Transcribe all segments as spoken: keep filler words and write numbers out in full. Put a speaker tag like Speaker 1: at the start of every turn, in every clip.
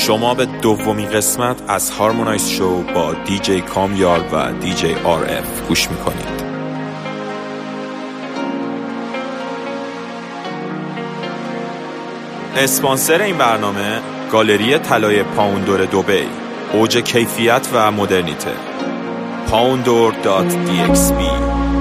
Speaker 1: شما به دومین قسمت از هارمونایز شو با دیجی کامیار و دیجی آر اف گوش میکنید. اسپانسر این برنامه گالری طلای پاوندور دبی، اوج کیفیت و مدرنیته. پاوندور دات دی اکس بی.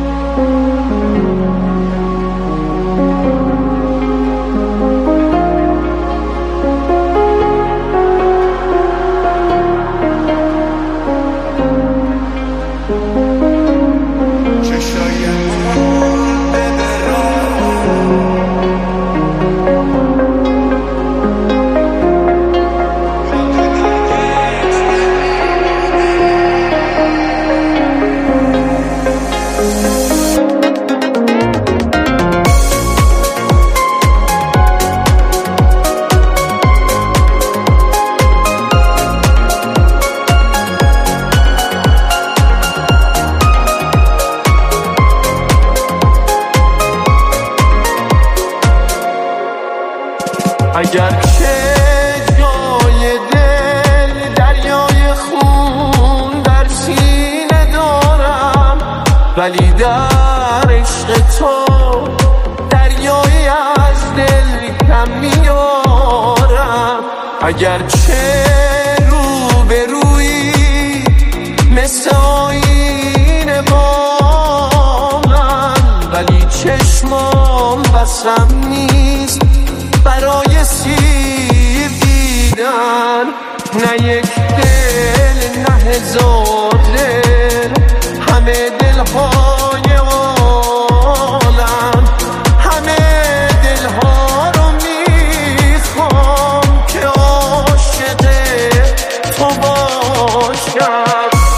Speaker 2: اگر که جای دل دریای خون در سینه دارم، ولی در عشق تو دریایی از دل کم میارم. اگر چه رو به روی مثل آینه با من، ولی چشمام بسم نیست برای سیب دیدن. نه یک دل نه هزار دل، همه دلهای عالم، همه دلها رو میخوام که عاشق تو باشم.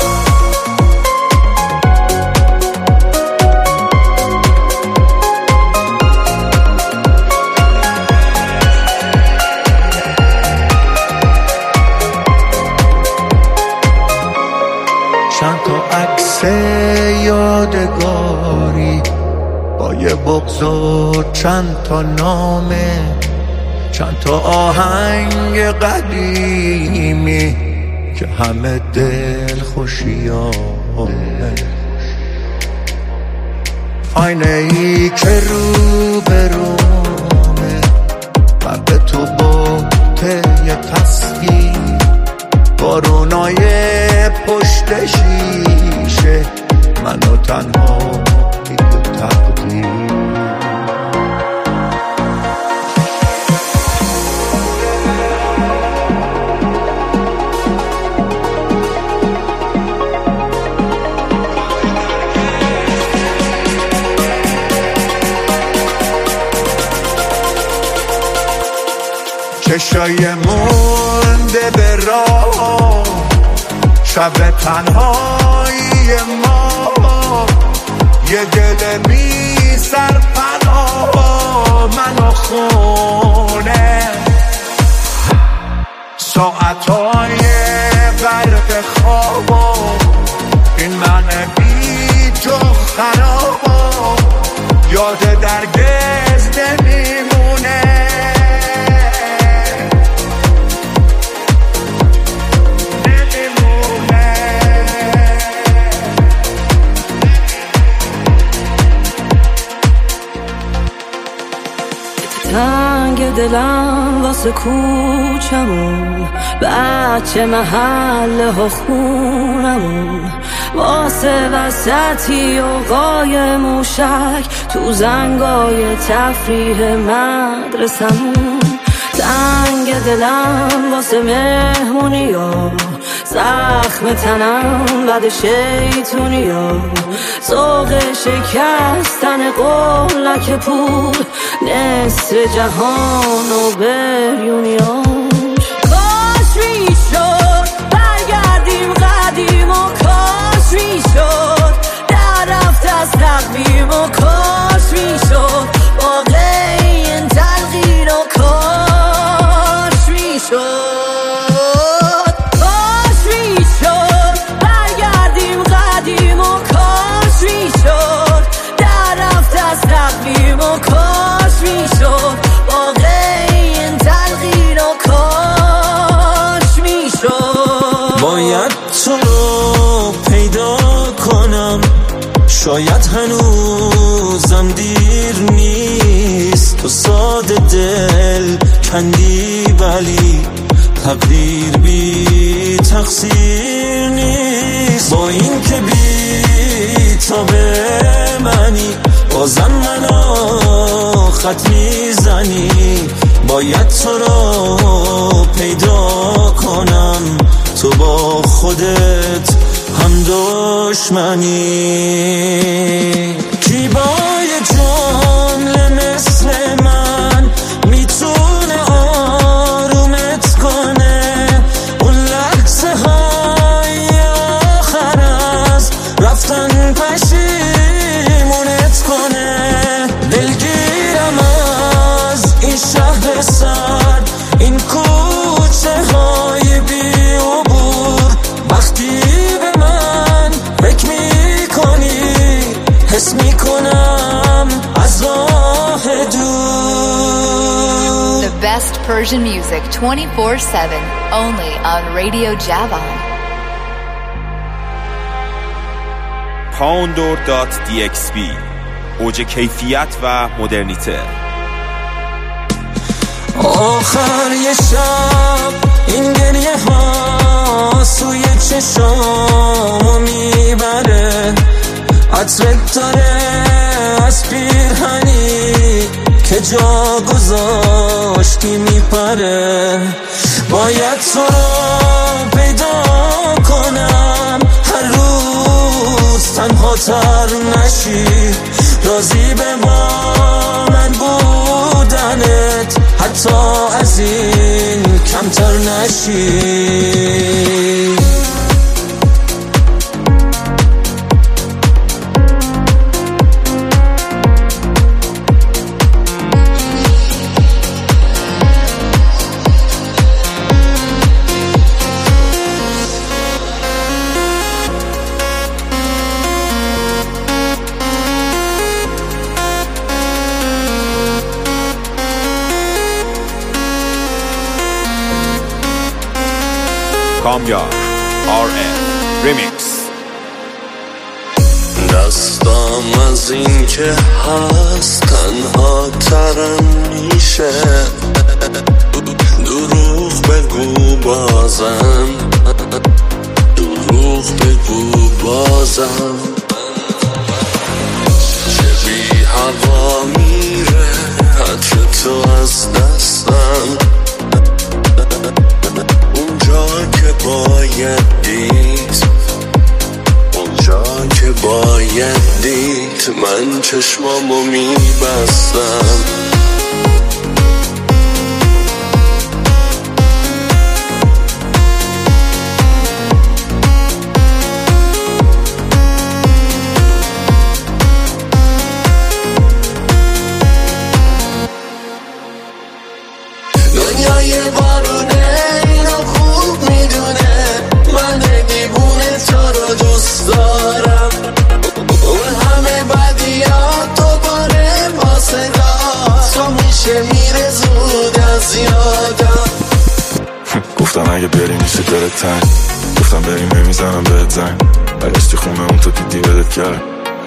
Speaker 3: چند تا عکس یادگاری با یه بغض و چند تا نامه، چند تا آهنگ قدیمی که همه دل خوشیامه. آینه ای که رو به رومه و به تو بوته یه تصویر، بارونای پشت شیشه، منو تنها دیگه تقدیر. چشای مونده به راه، شب تنهایی ما، یه دل بی سرپناه منو خونه. ساعتهای غرق خوابا، این من بی تو خرابا، یاد درگز نمیمونه.
Speaker 4: تنگ دلم واسه کوچمون، بچه محله ها خونمون، واسه وسطی و قای موشک تو زنگای تفریح مدرسمون. تنگ دلم واسه مهمونی ها، زخم تنم بد شیطونی ها، ذوق شکستن قولک پول، نصف جهان و بریونیاش. کاش میشد برگردیم قدیم و کاش میشد در رفت از تقویم و کاش میشد واقع این تلقین و کاش میشد.
Speaker 5: تقویم و کاش میشد واقع این تلقین و کاش شاید هنوزم دیر نیست، تو ساده دل کندی ولی تقدیر بی تقصیر نیست. با این که بی تا به منی بازم منو خط میزنی، باید تو رو پیدا کنم، تو با خودت هم دشمنی. کی با یه جمله مثل من میتونه آرومت کنه، اون لحظه های آخر از رفتن پشیمونت کنه. دلگیرم از این شهر سرد، این کوچه های بی عبور، وقتی به من فکر میکنی حس میکنم از راه دور.
Speaker 6: The best Persian music twenty-four seven only on Radio Javan.
Speaker 1: پاوندور دات دی اکس بی، اوج کیفیت و مدرنیته.
Speaker 5: آخر یه شب این گریه ها سوی چشامو میبره، عطرت داره از پیرهنی که جا گذاشتی میپره. باید تو رو پیدا کنم، هر روز تنها تر نشی، راضی به با من بودنت حتی از این کمتر نشی.
Speaker 1: کامیار آر ام ریمیکس.
Speaker 7: دستم از این که هست تنها ترم میشه، دروغ بگو بازم، دروغ بگو بازم، چه بی هوا میره عطر تو از دستم، اونجا که باید دید، اونجا که باید دید من چشمامو میبستم. دنیای بارونه اینو خوب میدونه، من دیوونه تو رو دوست دارم، اون همه بدیات دوباره با صدا تو میشه میره زود از یادم.
Speaker 8: گفتم اگه بری میشه دلت تنگ، گفتم بریم نمیزنم بهت زنگ، برگشتی خونه اون تو دیدی بدت کرد،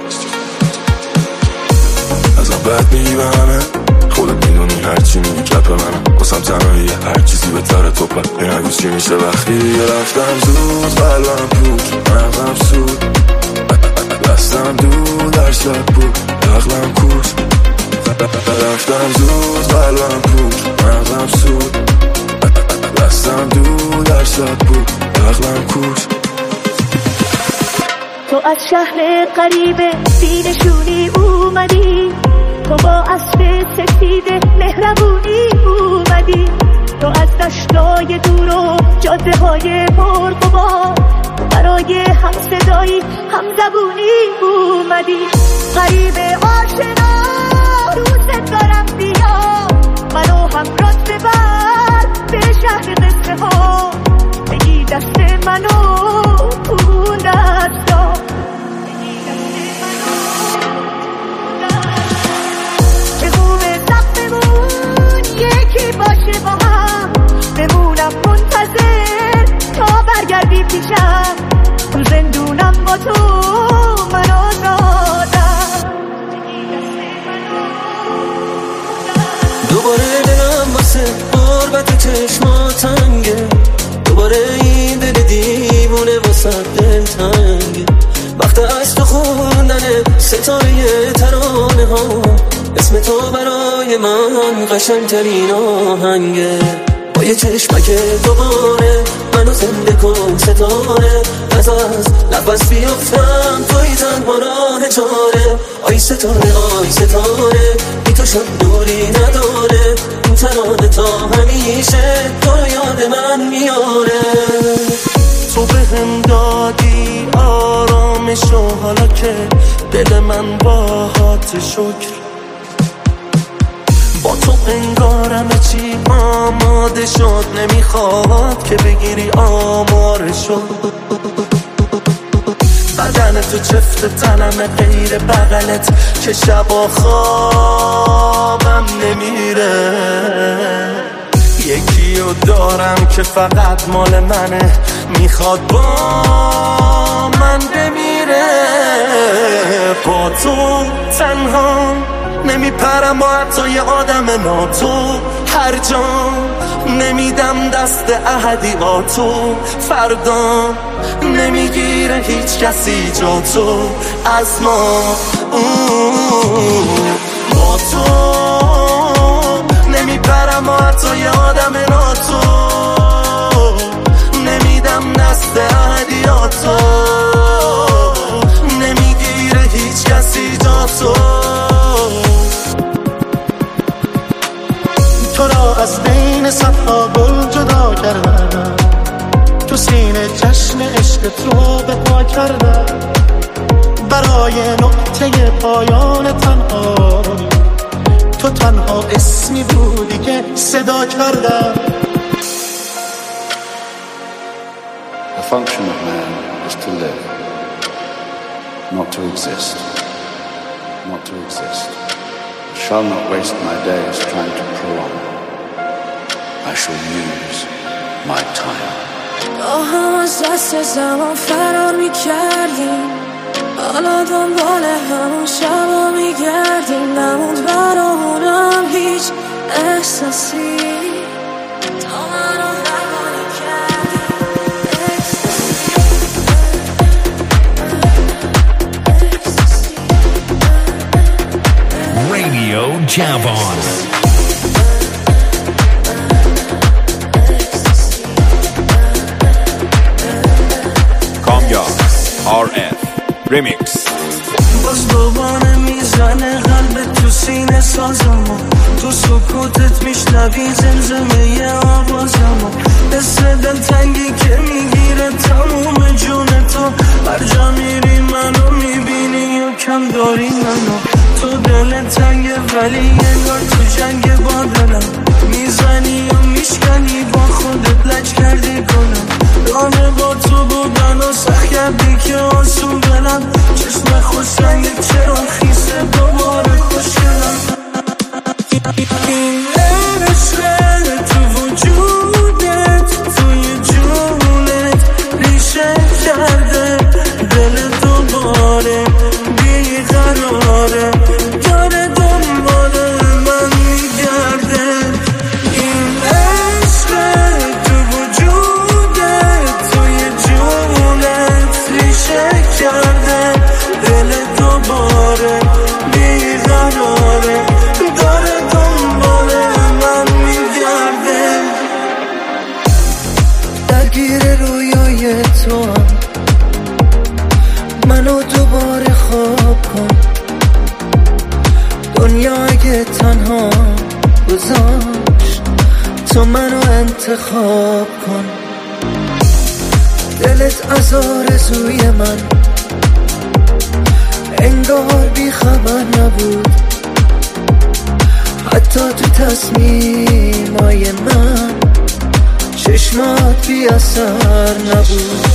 Speaker 8: ازم بد میگی به همه، خودت میدونی هرچی میگی کپ منم، واسم تنهایی هر چیزی به تره توپه، این نگو چی میشه وقتی دیگه رفتم زود، قلبم پود مغزم سود، دستم دور در شب بود عقلم کوس، رفتم زود قلبم پود مغزم سود، دستم دور در شب بود عقلم کوس.
Speaker 9: تو از شهر غریبه بینشونی اومدی، تو با اسب سفید مهربونی اومدی، تو از دشتای دور و جاده های پرغبار برای هم صدایی هم زبونی اومدی. غریب آشنا دوست دارم بیا، منو همراهت ببر به شهر قصه ها، بگی دست منو اون دستا، یکی باشه با هم، بمونم منتظر تا برگردی پیشم، تو زندونم با تو من آزاد.
Speaker 5: تنگ، وقت از تو خوندن ستاره ترانه ها، اسم تو برای من قشنگترین آهنگه. با یه چشمک دوباره منو زنده کن ستاره، از از نفس بیافتم توی تنها راه چاره. آی ستاره آی ستاره بی تو شب دوری نداره، این ترانه تا همیشه تو رو یاد من میاره.
Speaker 2: تو به هم دادی آرامش و حالا که دل من باهات شکر، با تو انگارم چی آماده شد، نمیخواد که بگیری آمارشو. بدن تو چفت تنم غیر بغلت که شبا خوابم نمیره. یکی رو دارم که فقط مال منه، میخواد با من بمیره. با تو تنها نمیپرم با حتی یه آدم ناتو، هر جا نمیدم دست احدی با تو، فردا نمیگیره هیچ کسی جا تو از ما. با تو نمیپرم با حتی یه آدم ناتو، نمیدم دست احدی با تو، نمیگیره هیچ کسی جا تو. تو را از بین صفها گل جدا کردم، تو سینه جشن عشق تو به پا کردم. برای نقطه پایان تنها تو تنها اسمی بودی که صدا کردم.
Speaker 10: The function of man is to live, not to exist, not to exist. I shall not waste my days trying to prolong. I shall use my time.
Speaker 4: آهم از دست زمان فرار میکردیم، حالا دنبال همون شبا میگردیم. نموند برامونم هیچ احساسی، تا منو نگانی کردیم.
Speaker 11: Radio Javon.
Speaker 1: آر اف Remix.
Speaker 5: باز دوباره میزنه قلب تو سینه سازمو، تو سکوتت میشنوی زمزمه آوازمو، حس دلتنگی که میگیره تموم جون تو. هر جا میری منو میبینی یا کم داری منو، تو دل تنگه ولی انگار تو جنگ با دلم، میزنی و میشکنی با خودت لج کردی کنم. راه با تو بودن و سخت کردی که آسون برم، چشم خوش رنگ چرا خیسه دوباره خوشگلم. این عشق تو وجودت توی جونت ریشه کرده، دل دوباره بیقراره، داره دنبال من میگرده. این عشق تو وجودت توی جونت ریشه کرده، دل دوباره بیقراره، داره دنبال من میگرده.
Speaker 12: درگیر رویای تو هم منو دوباره خواب کن. دنیا اگه تنها گذاشت تو منو انتخاب کن. دلت از آرزوی من انگار بی خبر نبود، حتی تو تصمیمای من چشمات بی اثر نبود.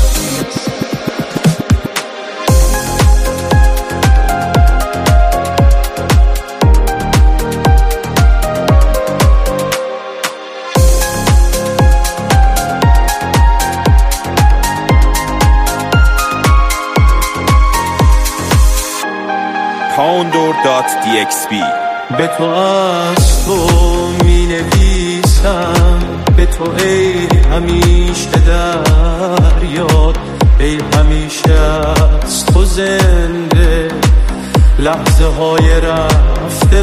Speaker 1: پاوندور دات دی اکس بی.
Speaker 2: به تو از تو می نویسم، به تو ای همیشه در یاد ای همیشه از تو زنده لحظه های رفته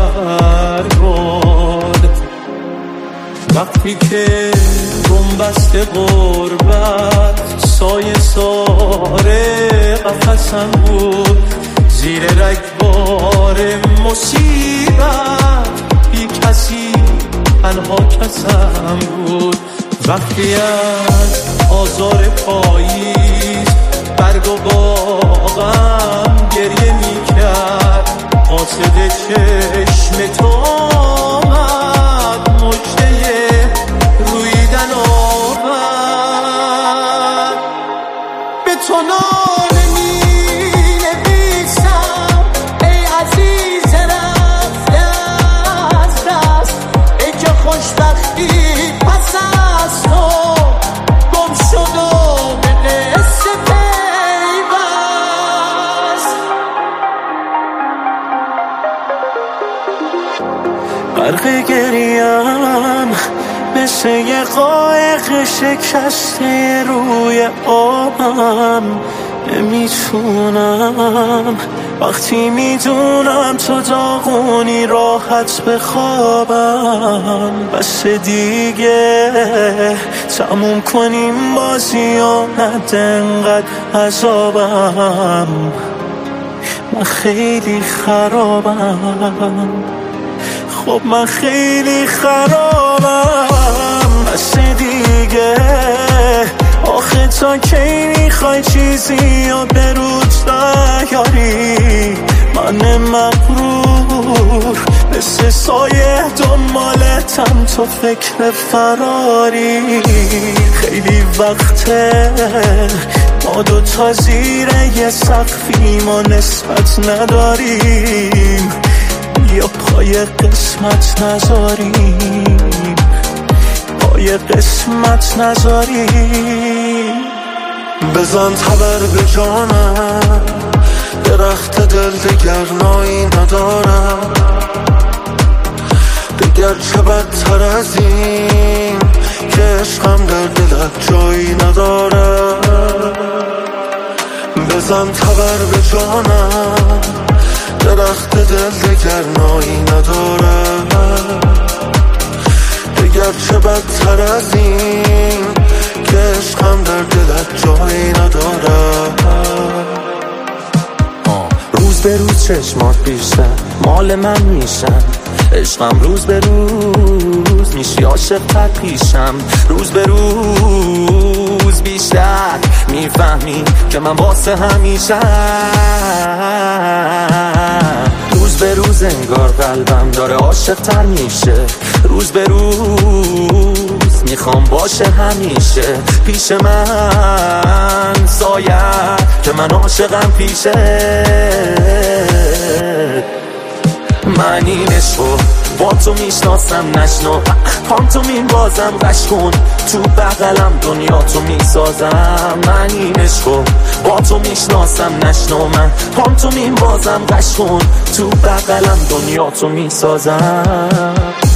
Speaker 2: برگرد وقتی که گنبسته غربت سایه ساره قفصم بود زیر رگبار مصیبت بی کسی تنها کسم بود وقتی از آزار پاییز برگ و باغم گریه می کرد قاصد چشم تو آمد مجده رویدن آورد به تو ناله می نویسم ای عزیز رفته از دست ای که خوشبختی پس از تو گم شد و به قصه پیوست غرق گریم مثل یه قایق شکسته روی آبم نمیتونم وقتی میدونم تو داغونی راحت بخوابم بس دیگه تموم کنیم بازی و نده انقدر عذابم من خیلی خرابم خب من خیلی خرابم بس دیگه آخه تا کی میخوای چیزی یا به روت نیاری من مغرور مثل سایه دنبالتم تو فکر فراری خیلی وقته ما دو تا زیر یه سقفیم و نسبت نداریم یا پای قسمت نذاریم پای قسمت نذاریم بزن تبر به جانم درخت دل دگر نایی ندارم دگر چه بدتر از این که عشقم در دلت جایی ندارم بزن تبر به جانم درخت دل دگر نایی ندارم دگر چه بدتر از این که عشقم در دلت جایی ندارم
Speaker 13: روز به روز چشمات بیشتر مال من میشن عشقم روز به روز میشی عاشق تر پیشم روز به روز بیشتر میفهمی که من واسه همیشه روز به روز انگار قلبم داره عاشق تر میشه روز به روز میخوام باشه همیشه پیش من سایه که من عاشقم پیشه من این عشقو با تو میشناسم نشنو پانتومین بازم قش کن تو بغلم دنیا تو میسازم من این عشقو با تو میشناسم نشنو من پانتومین بازم قش کن تو بغلم دنیا تو میسازم